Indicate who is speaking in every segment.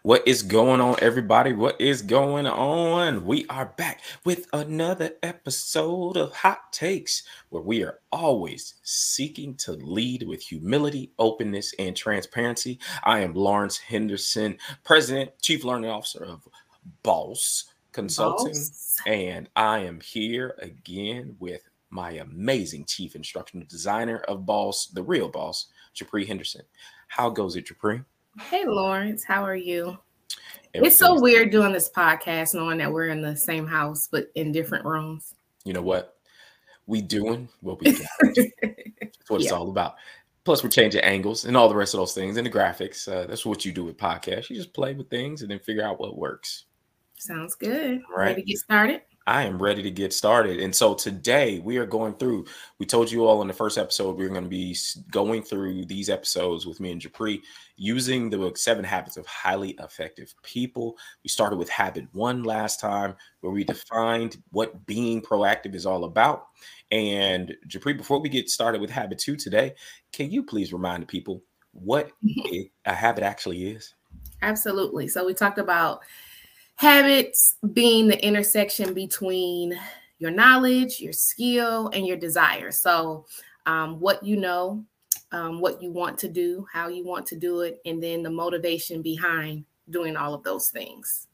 Speaker 1: What is going on, everybody? What is going on? We are back with another episode of Hot Takes, where we are always seeking to lead with humility, openness, and transparency. I am Lawrence Henderson, President, Chief Learning Officer of Boss Consulting,
Speaker 2: Boss.
Speaker 1: and I am here again with my amazing Chief Instructional Designer of Boss, the real Boss, Japri Henderson. How goes it, Japri?
Speaker 2: Hey, Lawrence, how are you? It's so
Speaker 1: Everything's
Speaker 2: weird doing this podcast, knowing that we're in the same house but in different rooms.
Speaker 1: You know what? We doing what we got to do. That's what it's
Speaker 2: Yeah,
Speaker 1: all about. Plus, we're changing angles and all the rest of those things and the graphics. That's what you do with podcasts. You just play with things and then figure out what works.
Speaker 2: sounds good.
Speaker 1: All
Speaker 2: Ready
Speaker 1: right.
Speaker 2: to get started?
Speaker 1: I am ready to get started. And so today we are going through, we told you all in the first episode, we're going to be going through these episodes with me and Japri using the 7 habits of highly effective people. We started with habit 1 last time, where we defined what being proactive is all about. And Japri, before we get started with habit 2 today, can you please remind the people what a habit actually is?
Speaker 2: Absolutely. So we talked about habits being the intersection between your knowledge, your skill, and your desire. So what you know, what you want to do, how you want to do it, and then the motivation behind doing all of those things.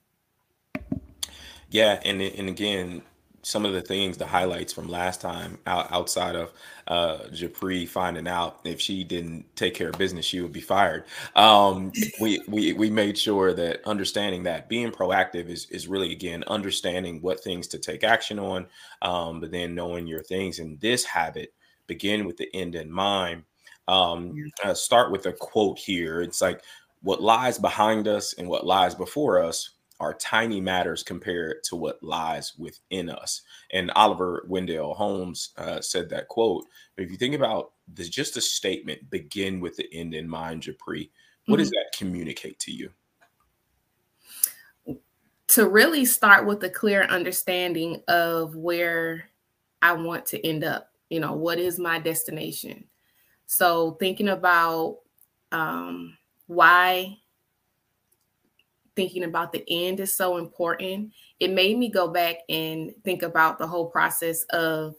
Speaker 1: Yeah, and again, some of the things, the highlights from last time, outside of Japri finding out if she didn't take care of business, she would be fired. We made sure that understanding that being proactive is really, again, understanding what things to take action on, but then knowing your things. And this habit, begin with the end in mind. Start with a quote here. It's like, what lies behind us and what lies before us are tiny matters compared to what lies within us. And Oliver Wendell Holmes said that quote. But if you think about this, just a statement, begin with the end in mind, Japri, what does that communicate to you?
Speaker 2: To really start with a clear understanding of where I want to end up. What is my destination? So thinking about why thinking about the end is so important. It made me go back and think about the whole process of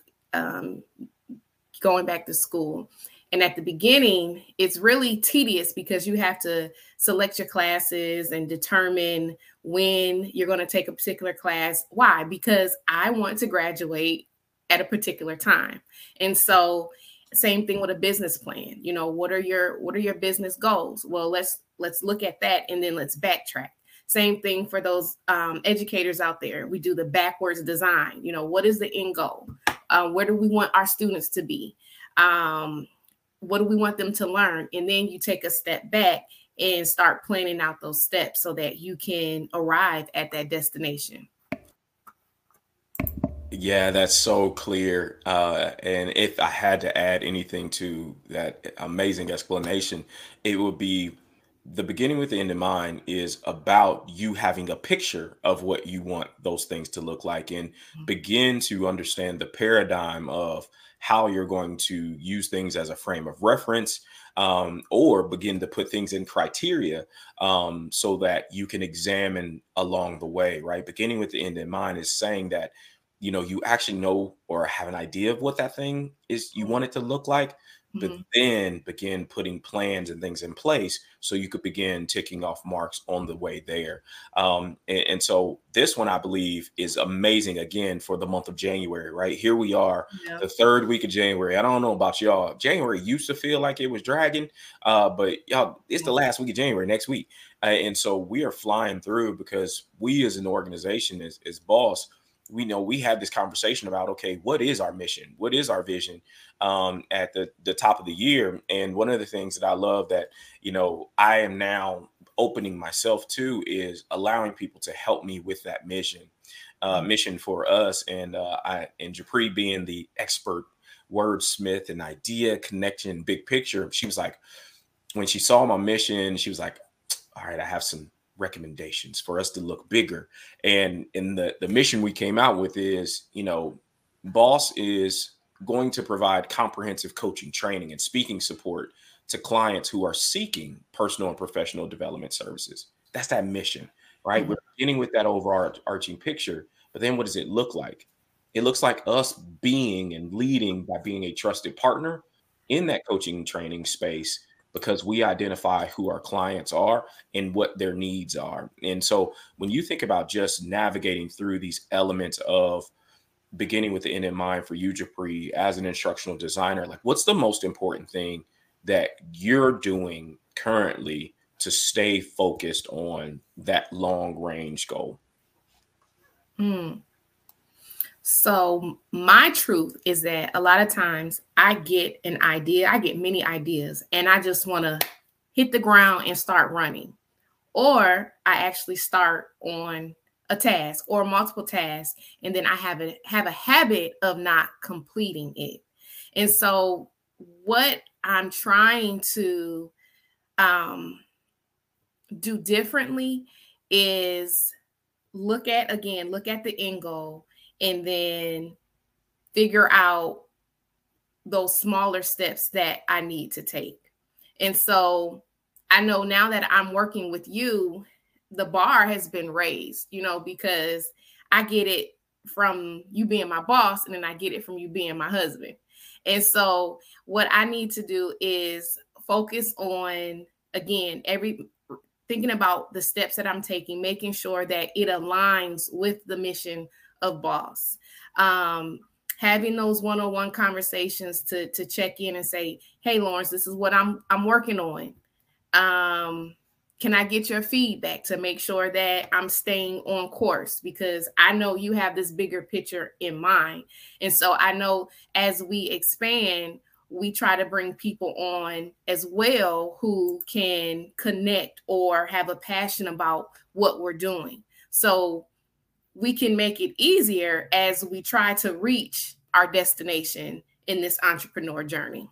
Speaker 2: going back to school. And at the beginning, it's really tedious because you have to select your classes and determine when you're going to take a particular class. Why? Because I want to graduate at a particular time. And so same thing with a business plan. What are your business goals? Well, let's look at that and then let's backtrack. Same thing for those educators out there. We do the backwards design. What is the end goal? Where do we want our students to be? What do we want them to learn? And then you take a step back and start planning out those steps so that you can arrive at that destination.
Speaker 1: Yeah, that's so clear. And if I had to add anything to that amazing explanation, it would be the beginning with the end in mind is about you having a picture of what you want those things to look like, and begin to understand the paradigm of how you're going to use things as a frame of reference, or begin to put things in criteria, so that you can examine along the way, right? Beginning with the end in mind is saying that you actually know or have an idea of what that thing is you want it to look like, but then begin putting plans and things in place so you could begin ticking off marks on the way there. And so this one, I believe, is amazing, again, for the month of January, right? Here we are, the 3rd week of January. I don't know about y'all. January used to feel like it was dragging, but y'all, it's the last week of January next week. And so we are flying through because we as an organization, as Boss, we know we have this conversation about, okay, what is our mission? What is our vision at the top of the year? And one of the things that I love that, I am now opening myself to is allowing people to help me with that mission for us. And Japri, being the expert wordsmith and idea connection, big picture, she was like, when she saw my mission, she was like, all right, I have some recommendations for us to look bigger. And in the mission we came out with is, Boss is going to provide comprehensive coaching, training, and speaking support to clients who are seeking personal and professional development services. That's that mission, right? We're beginning with that overarching picture, but then what does it look like? It looks like us being and leading by being a trusted partner in that coaching and training space, because we identify who our clients are and what their needs are. And so when you think about just navigating through these elements of beginning with the end in mind for you, Japri, as an instructional designer, like what's the most important thing that you're doing currently to stay focused on that long range goal?
Speaker 2: So my truth is that a lot of times I get an idea, I get many ideas, and I just want to hit the ground and start running. Or I actually start on a task or multiple tasks, and then I have a habit of not completing it. And so what I'm trying to do differently is look at the end goal and then figure out those smaller steps that I need to take. And so I know now that I'm working with you, the bar has been raised, because I get it from you being my boss, and then I get it from you being my husband. And so what I need to do is focus on, again, thinking about the steps that I'm taking, making sure that it aligns with the mission of Boss. Having those one-on-one conversations to check in and say, hey, Lawrence, this is what I'm working on. Can I get your feedback to make sure that I'm staying on course? Because I know you have this bigger picture in mind. And so I know as we expand, we try to bring people on as well who can connect or have a passion about what we're doing. So we can make it easier as we try to reach our destination in this entrepreneur journey.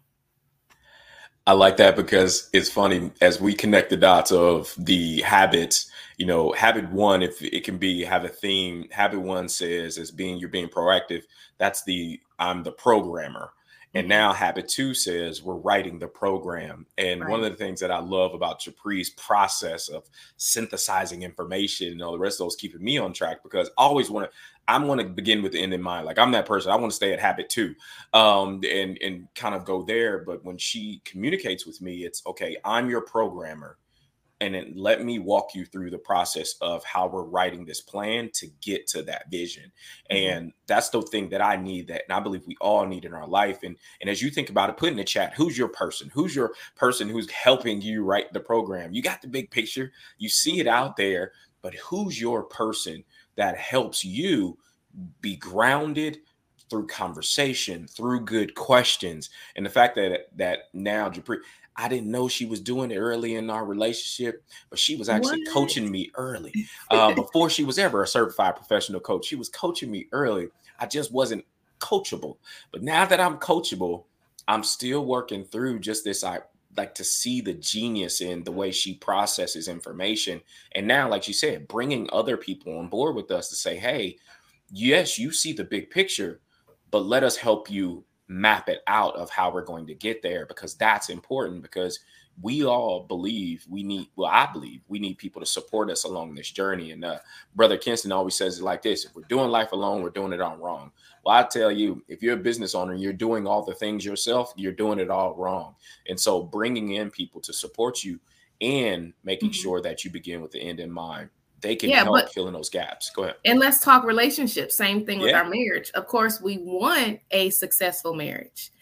Speaker 1: I like that because it's funny as we connect the dots of the habits. Habit one, if it can be have a theme. Habit one says you're being proactive. That's I'm the programmer. And now habit two says we're writing the program. And one of the things that I love about Japri's process of synthesizing information and all the rest of those keeping me on track, because I always want to begin with the end in mind. Like I'm that person. I want to stay at habit two and kind of go there. But when she communicates with me, it's okay, I'm your programmer. And then let me walk you through the process of how we're writing this plan to get to that vision. And that's the thing that I need, and I believe we all need in our life. And as you think about it, put in the chat, who's your person? Who's your person who's helping you write the program? You got the big picture. You see it out there, but who's your person that helps you be grounded through conversation, through good questions? And the fact that now Japri, I didn't know she was doing it early in our relationship, but she was actually coaching me early. Before she was ever a certified professional coach, she was coaching me early. I just wasn't coachable. But now that I'm coachable, I'm still working through just this. I like to see the genius in the way she processes information. And now, like you said, bringing other people on board with us to say, hey, yes, you see the big picture, but let us help you map it out of how we're going to get there, because that's important, because we all believe I believe we need people to support us along this journey. And Brother Kinston always says it like this: if we're doing life alone, we're doing it all wrong. Well, I tell you, if you're a business owner and you're doing all the things yourself, you're doing it all wrong. And so bringing in people to support you and making sure that you begin with the end in mind, they can help fill in those gaps. Go ahead.
Speaker 2: And let's talk relationships. Same thing with our marriage. Of course, we want a successful marriage.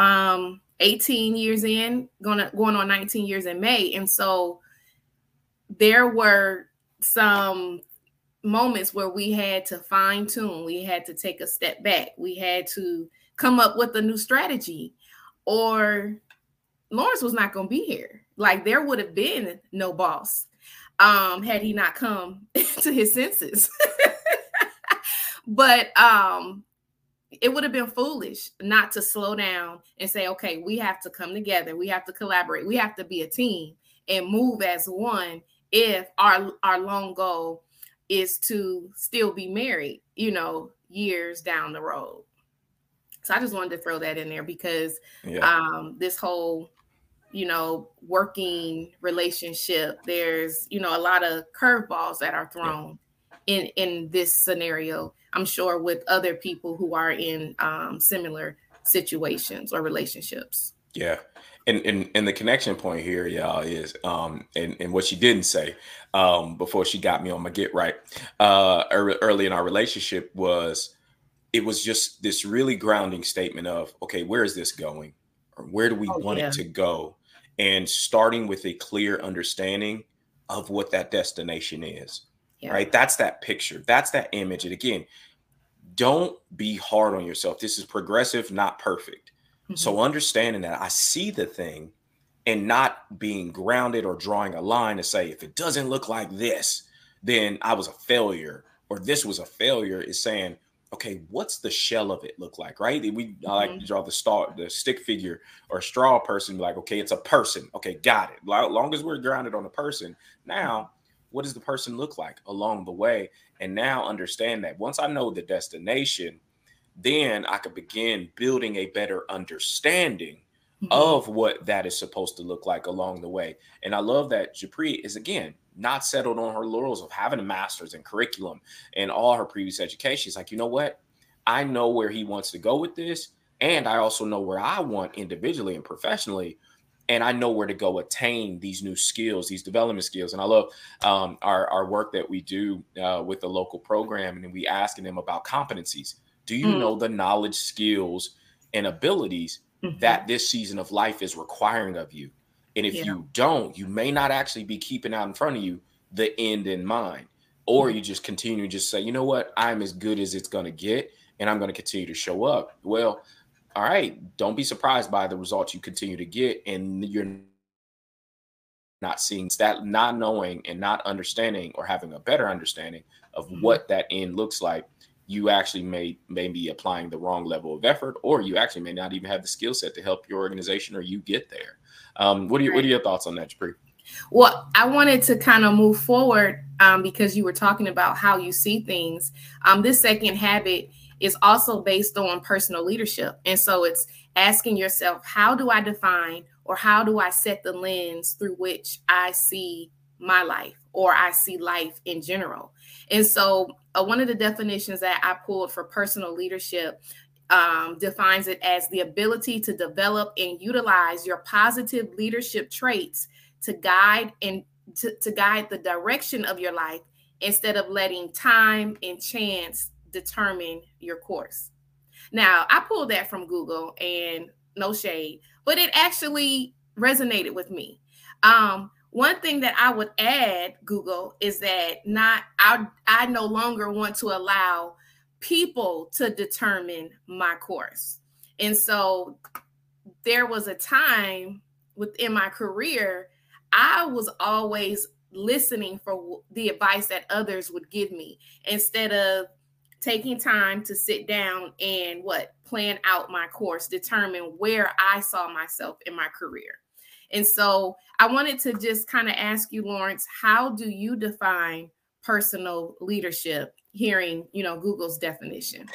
Speaker 2: 18 years in, going on 19 years in May. And so there were some moments where we had to fine tune. We had to take a step back. We had to come up with a new strategy, or Lawrence was not going to be here. Like there would have been no boss had he not come to his senses. But it would have been foolish not to slow down and say, okay, we have to come together. We have to collaborate. We have to be a team and move as one if our long goal is to still be married, years down the road. So I just wanted to throw that in there because this whole working relationship, there's, a lot of curveballs that are
Speaker 1: Yeah.
Speaker 2: thrown in this scenario. I'm sure with other people who are in similar situations or relationships.
Speaker 1: Yeah. And the connection point here, y'all, is and what she didn't say before she got me on my get right early in our relationship was, it was just this really grounding statement of, okay, where is this going? Or where do we
Speaker 2: Oh
Speaker 1: want it
Speaker 2: yeah.
Speaker 1: to go? And starting with a clear understanding of what that destination is,
Speaker 2: Yeah.
Speaker 1: right? That's that picture. That's that image. And again, don't be hard on yourself. This is progressive, not perfect.
Speaker 2: Mm-hmm.
Speaker 1: So understanding that I see the thing and not being grounded or drawing a line to say, if it doesn't look like this, then I was a failure or this was a failure, is saying, okay, what's the shell of it look like, right? I like to draw the stick figure or straw person, like, okay, it's a person. Okay, got it. Long as we're grounded on a person, now what does the person look like along the way? And now understand that once I know the destination, then I could begin building a better understanding
Speaker 2: Mm-hmm.
Speaker 1: of what that is supposed to look like along the way. And I love that Japri is, again, not settled on her laurels of having a master's in curriculum and all her previous education. She's like, you know what? I know where he wants to go with this. And I also know where I want individually and professionally. And I know where to go attain these new skills, these development skills. And I love our work that we do with the local program. And we asking them about competencies. Do you know the knowledge, skills, and abilities
Speaker 2: Mm-hmm.
Speaker 1: that this season of life is requiring of you? And if
Speaker 2: Yeah.
Speaker 1: you don't, you may not actually be keeping out in front of you the end in mind. Or you just continue to just say, you know what, I'm as good as it's going to get, and I'm going to continue to show up. Well, all right, don't be surprised by the results you continue to get, and you're not seeing that, not knowing and not understanding or having a better understanding of
Speaker 2: Mm-hmm.
Speaker 1: what that end looks like. You actually may be applying the wrong level of effort, or you actually may not even have the skill set to help your organization or you get there. What are your thoughts on that, Japri?
Speaker 2: Well, I wanted to kind of move forward because you were talking about how you see things. This second habit is also based on personal leadership. And so it's asking yourself, how do I define or how do I set the lens through which I see my life or I see life in general? And so one of the definitions that I pulled for personal leadership defines it as the ability to develop and utilize your positive leadership traits to guide to guide the direction of your life instead of letting time and chance determine your course. Now, I pulled that from Google, and no shade, but it actually resonated with me. One thing that I would add, Google, is that I no longer want to allow people to determine my course. And so there was a time within my career, I was always listening for the advice that others would give me instead of taking time to sit down and plan out my course, determine where I saw myself in my career. And so I wanted to just kind of ask you, Lawrence, how do you define personal leadership, hearing, Google's definition?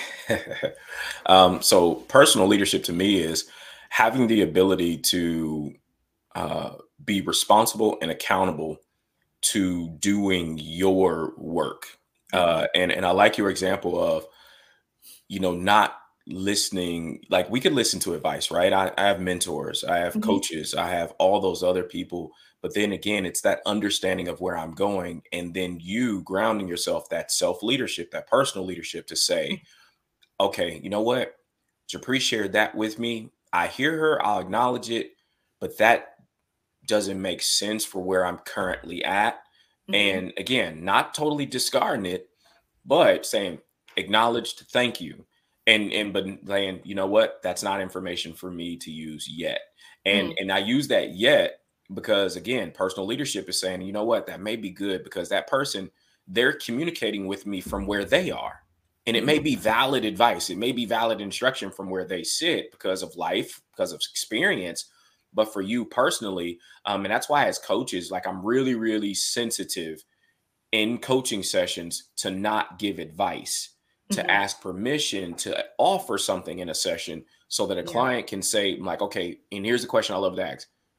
Speaker 1: So personal leadership to me is having the ability to be responsible and accountable to doing your work. And I like your example of, not listening. Like, we could listen to advice, right? I have mentors, I have
Speaker 2: Mhm.
Speaker 1: coaches, I have all those other people. But then again, it's that understanding of where I'm going. And then you grounding yourself, that self leadership, that personal leadership to say, okay, you know what? Japri shared that with me. I hear her, I'll acknowledge it, but that doesn't make sense for where I'm currently at.
Speaker 2: Mhm.
Speaker 1: And again, not totally discarding it, but saying acknowledged, thank you. But saying, you know what, that's not information for me to use yet. And
Speaker 2: Mhm.
Speaker 1: and I use that yet because, again, personal leadership is saying, you know what, that may be good because that person, they're communicating with me from where they are. And it may
Speaker 2: Mhm.
Speaker 1: be valid advice, it may be valid instruction from where they sit because of life, because of experience. But for you personally, and that's why as coaches, like, I'm really, really sensitive in coaching sessions to not give advice, to
Speaker 2: Mhm.
Speaker 1: ask permission to offer something in a session so that a
Speaker 2: Yeah.
Speaker 1: client can say, like, okay, and here's the question I love to ask.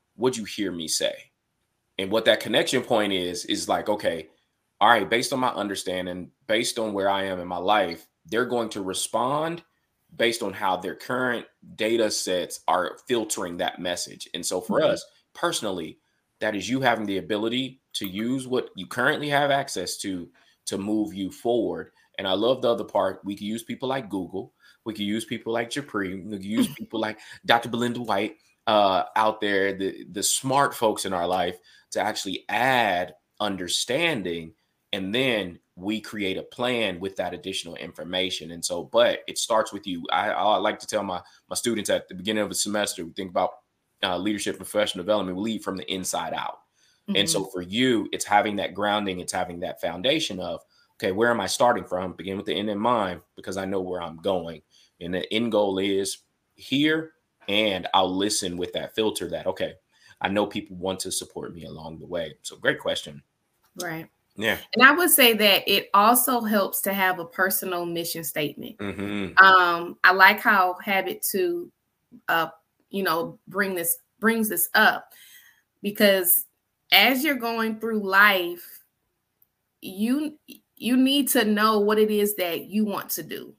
Speaker 1: what'd you hear me say? And what that connection point is like, okay, all right, based on my understanding, based on where I am in my life, they're going to respond based on how their current data sets are filtering that message. And so for
Speaker 2: Mhm.
Speaker 1: us personally, that is you having the ability to use what you currently have access to move you forward. And I love the other part. We can use people like Google. We can use people like Japri. We can use people like Dr. Belinda White out there, the smart folks in our life to actually add understanding, and then we create a plan with that additional information. And so, but it starts with you. I like to tell my students at the beginning of the semester, we think about leadership and professional development. We lead from the inside out. And so
Speaker 2: Mhm.
Speaker 1: for you, it's having that grounding, it's having that foundation of, okay, where am I starting from? Begin with the end in mind, because I know where I'm going. And the end goal is here. And I'll listen with that filter that, okay, I know people want to support me along the way. So great question.
Speaker 2: Right.
Speaker 1: Yeah.
Speaker 2: And I would say that it also helps to have a personal mission statement.
Speaker 1: Mm-hmm.
Speaker 2: I like how Habit to brings this up, because as you're going through life, you need to know what it is that you want to do,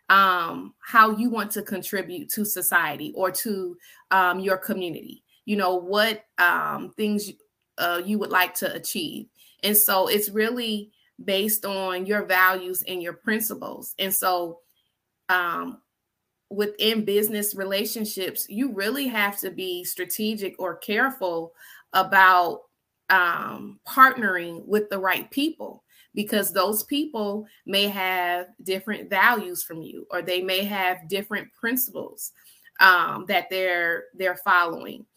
Speaker 2: how you want to contribute to society or to your community. What things you would like to achieve. And so it's really based on your values and your principles. And so um, within business relationships, you really have to be strategic or careful about partnering with the right people, because those people may have different values from you, or they may have different principles that they're following,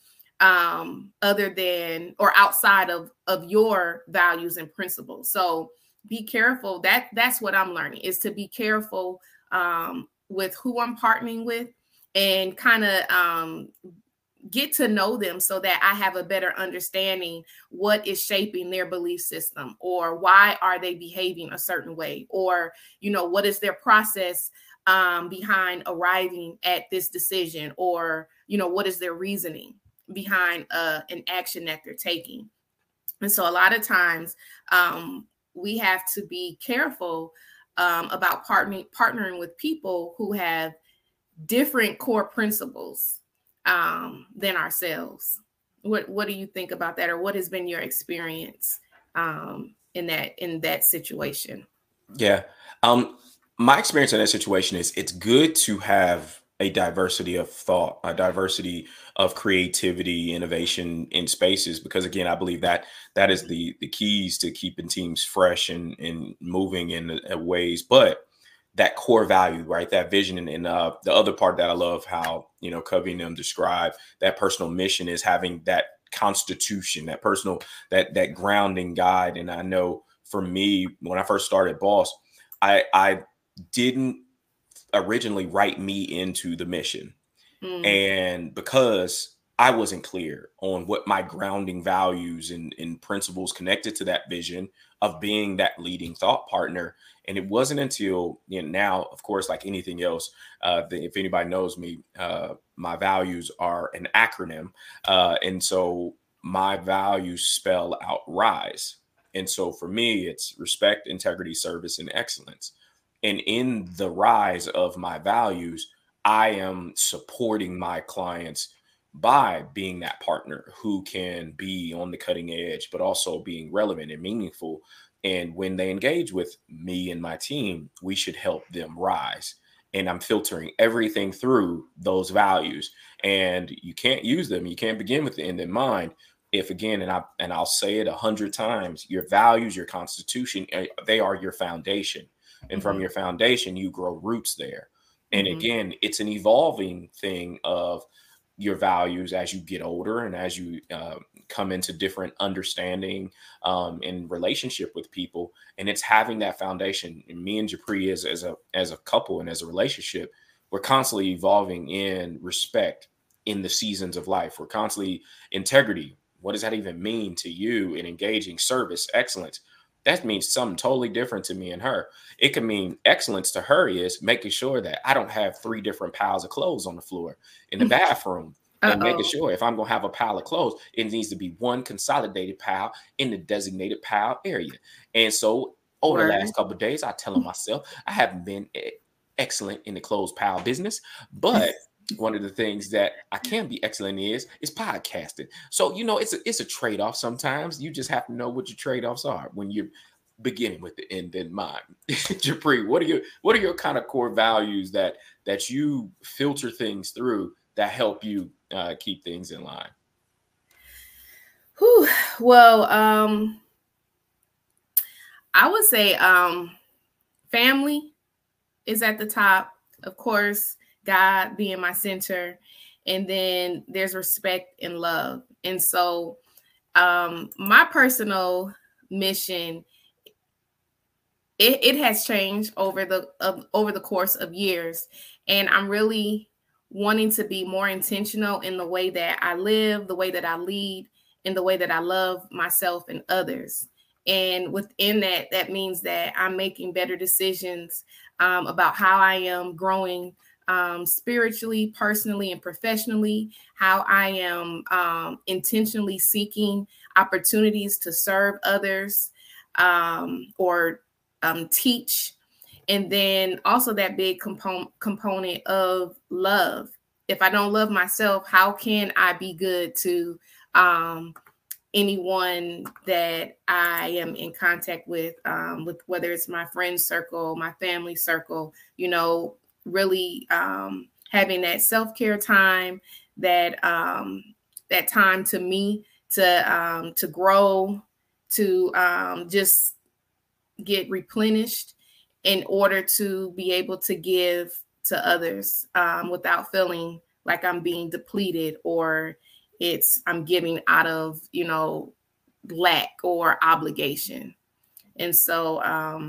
Speaker 2: other than or outside of your values and principles. So be careful. That's what I'm learning, is to be careful with who I'm partnering with, and kind of get to know them so that I have a better understanding what is shaping their belief system, or why are they behaving a certain way, or what is their process behind arriving at this decision, or what is their reasoning behind an action that they're taking. And so a lot of times we have to be careful about partnering with people who have different core principles than ourselves. What do you think about that, or what has been your experience in that situation?
Speaker 1: Yeah. My experience in that situation is it's good to have a diversity of thought, a diversity of creativity, innovation in spaces, because again, I believe that that is the keys to keeping teams fresh and moving in ways. But that core value, right? That vision, and the other part that I love how Covey and them describe that personal mission is having that constitution, that personal that grounding guide. And I know for me, when I first started Boss, I didn't originally write me into the mission.
Speaker 2: Mm,
Speaker 1: And because I wasn't clear on what my grounding values and principles connected to that vision of being that leading thought partner. And it wasn't until now, of course, like anything else, if anybody knows me, my values are an acronym. And so my values spell out RISE. And so for me, it's respect, integrity, service, and excellence. And in the rise of my values, I am supporting my clients by being that partner who can be on the cutting edge, but also being relevant and meaningful. And when they engage with me and my team, we should help them rise. And I'm filtering everything through those values. And you can't use them. You can't begin with the end in mind. If again, I'll say it 100 times, your values, your constitution, they are your foundation. And from
Speaker 2: mhm,
Speaker 1: your foundation, you grow roots there. And
Speaker 2: mhm,
Speaker 1: again, it's an evolving thing of your values as you get older and as you come into different understanding and relationship with people. And it's having that foundation. And me and Japri as a couple and as a relationship, we're constantly evolving in respect in the seasons of life. We're constantly integrity. What does that even mean to you? In engaging, service, excellence? That means something totally different to me and her. It can mean excellence to her is making sure that I don't have 3 different piles of clothes on the floor in the bathroom. and making
Speaker 2: Uh-oh.
Speaker 1: sure if I'm going to have a pile of clothes, it needs to be one consolidated pile in the designated pile area. And so over the
Speaker 2: Word.
Speaker 1: last couple of days, I telling myself I haven't been excellent in the clothes pile business, but one of the things that I can be excellent is podcasting. So it's a trade off. Sometimes you just have to know what your trade offs are when you're beginning with the end in mind. Japri, what are your kind of core values that you filter things through that help you keep things in line?
Speaker 2: Whew. Well, I would say family is at the top. Of course, God being my center. And then there's respect and love. And so my personal mission, it has changed over the course of years. And I'm really wanting to be more intentional in the way that I live, the way that I lead, and the way that I love myself and others. And within that, that means that I'm making better decisions about how I am growing spiritually, personally, and professionally, how I am intentionally seeking opportunities to serve others or teach. And then also that big component of love. If I don't love myself, how can I be good to anyone that I am in contact with whether it's my friend circle, my family circle, really having that self-care time, that that time to me to grow, to just get replenished in order to be able to give to others without feeling like I'm being depleted or I'm giving out of, lack or obligation. And so,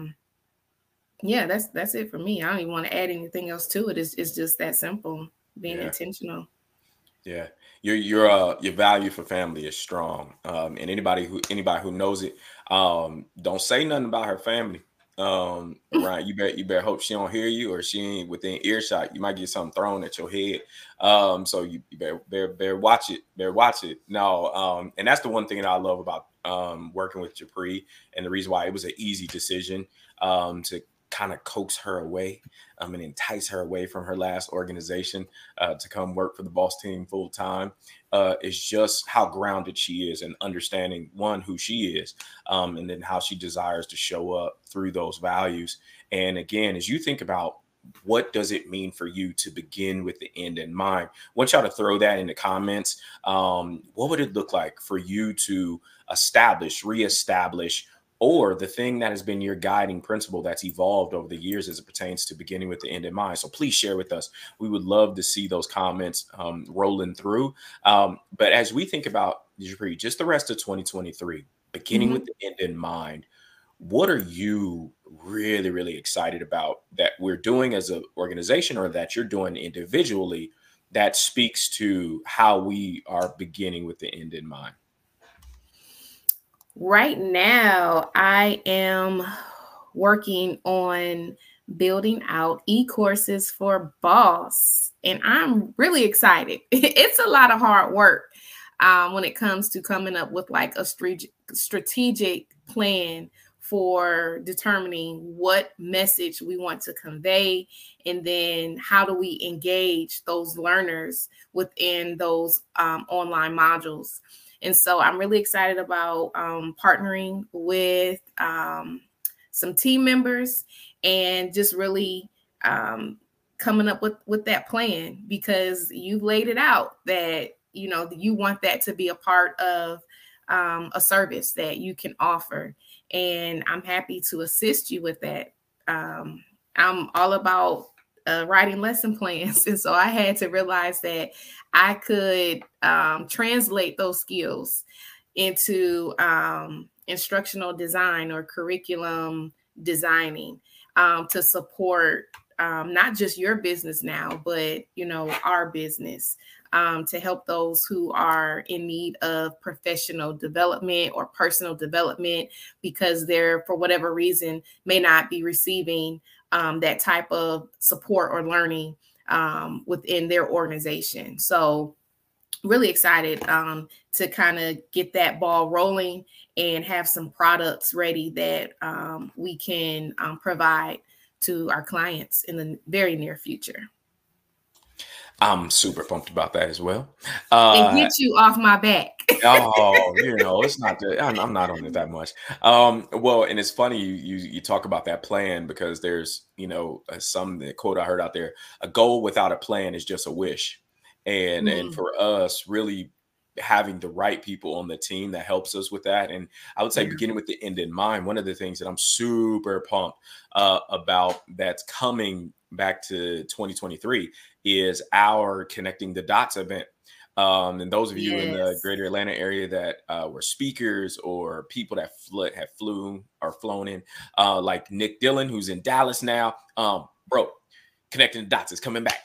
Speaker 2: yeah, that's it for me. I don't even want to add anything else to it. It's just that simple, being
Speaker 1: Yeah.
Speaker 2: intentional.
Speaker 1: Yeah, your value for family is strong, and anybody who knows it, don't say nothing about her family. Right, you better hope she don't hear you, or she ain't within earshot. You might get something thrown at your head. So you better watch it. Better watch it. No, and that's the one thing that I love about working with Japri, and the reason why it was an easy decision to kind of coax her away and entice her away from her last organization to come work for the Boss Team full time is just how grounded she is and understanding, one, who she is, and then how she desires to show up through those values. And again, as you think about what does it mean for you to begin with the end in mind, I want y'all to throw that in the comments. What would it look like for you to reestablish, or the thing that has been your guiding principle that's evolved over the years as it pertains to beginning with the end in mind? So please share with us. We would love to see those comments rolling through. But as we think about just the rest of 2023, beginning with the end in mind, what are you really, really excited about that we're doing as an organization, or that you're doing individually, that speaks to how we are beginning with the end in mind?
Speaker 2: Right now, I am working on building out e-courses for Boss, and I'm really excited. It's a lot of hard work when it comes to coming up with like a strategic plan for determining what message we want to convey, and then how do we engage those learners within those online modules. And so I'm really excited about partnering with some team members and just really coming up with that plan, because you laid it out that, you want that to be a part of a service that you can offer. And I'm happy to assist you with that. I'm all about writing lesson plans. And so I had to realize that I could translate those skills into instructional design or curriculum designing to support not just your business now, but, our business, to help those who are in need of professional development or personal development, because they're, for whatever reason, may not be receiving that type of support or learning within their organization. So really excited to kind of get that ball rolling and have some products ready that we can provide to our clients in the very near future.
Speaker 1: I'm super pumped about that as well.
Speaker 2: And get you off my back.
Speaker 1: Oh, it's not that I'm not on it that much. Well, and it's funny you talk about that plan, because there's, some quote I heard out there: a goal without a plan is just a wish. And for us, really having the right people on the team that helps us with that. And I would say, beginning with the end in mind, one of the things that I'm super pumped about that's coming back to 2023 is our Connecting the Dots event. And those of you in the greater Atlanta area that were speakers or people that have flown in, like Nick Dillon, who's in Dallas now, bro, Connecting the Dots is coming back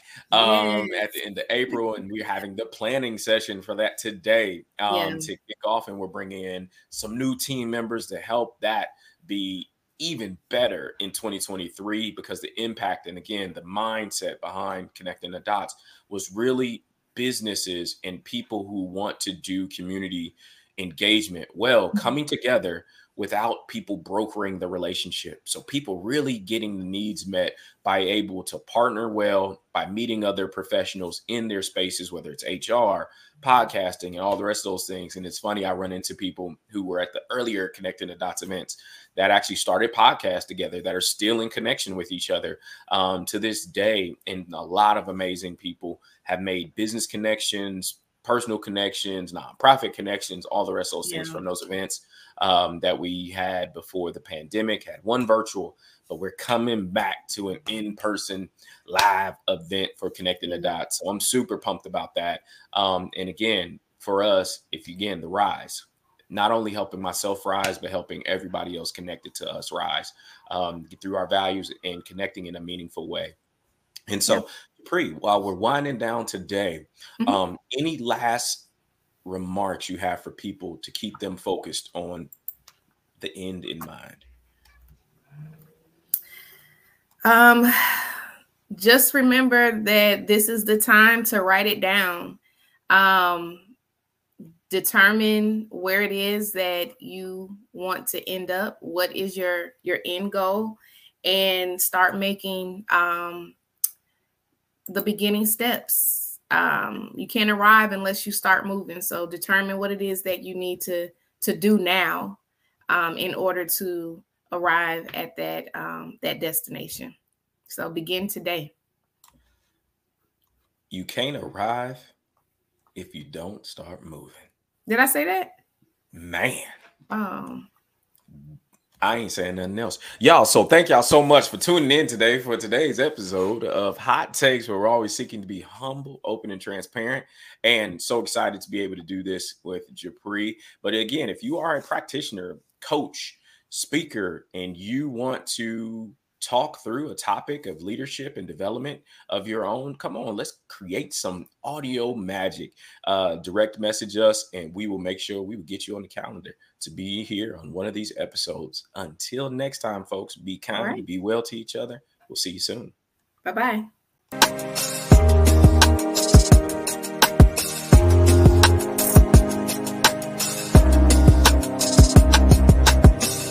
Speaker 1: at the end of April, and we're having the planning session for that today to kick off, and we're bringing in some new team members to help that be even better in 2023, because the impact and, again, the mindset behind Connecting the Dots was really businesses and people who want to do community engagement coming together without people brokering the relationship. So people really getting the needs met by able to partner well, by meeting other professionals in their spaces, whether it's HR, podcasting, and all the rest of those things. And it's funny, I run into people who were at the earlier Connecting the Dots events that actually started podcasts together, that are still in connection with each other to this day. And a lot of amazing people have made business connections, personal connections, nonprofit connections, all the rest of those things from those events that we had before the pandemic. Had one virtual, but we're coming back to an in-person live event for Connecting the Dots. So I'm super pumped about that. And again, for us, the rise, not only helping myself rise, but helping everybody else connected to us rise through our values and connecting in a meaningful way. And so, Dupree, while we're winding down today, any last remarks you have for people to keep them focused on the end in mind?
Speaker 2: Just remember that this is the time to write it down. Determine where it is that you want to end up. What is your end goal? And start making the beginning steps. You can't arrive unless you start moving. So determine what it is that you need to do now in order to arrive at that destination. So begin today.
Speaker 1: You can't arrive if you don't start moving.
Speaker 2: Did I say that?
Speaker 1: Man.
Speaker 2: I
Speaker 1: ain't saying nothing else. Y'all, so thank y'all so much for tuning in today for today's episode of Hot Takes, where we're always seeking to be humble, open, and transparent. And so excited to be able to do this with Dupree. But again, if you are a practitioner, coach, speaker, and you want to talk through a topic of leadership and development of your own, come on, let's create some audio magic. Direct message us, and we will make sure we will get you on the calendar to be here on one of these episodes. Until next time, folks, be kind, be well to each other. We'll see you soon.
Speaker 2: Bye-bye.